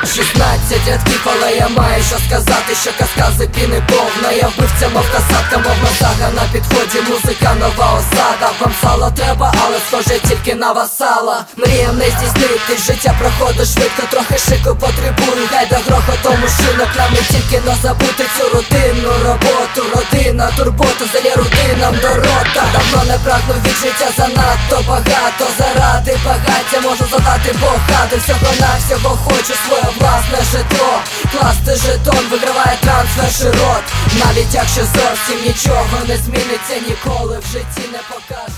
16 рядків, але я маю що сказати, що казка піни повна. Я вбивця, мов касатка, мов сага на підході, музика нова осада. Вам сало треба, але схоже тільки на васала. Мріям не здійснити, життя проходить швидко, трохи шику потребую. Гайда грохотом у шинок, нам не тільки не забути цю рутинну роботу. Родина, турбота, зелі рутинам до рота. Давно не прагнув від життя занадто багато. Заради багаття можу задати богати. Всього-навсього хочу своє власне житло. Класти жетон, виграває трансфер широт. Навіть якщо зовсім нічого не зміниться, ніколи в житті не покаже.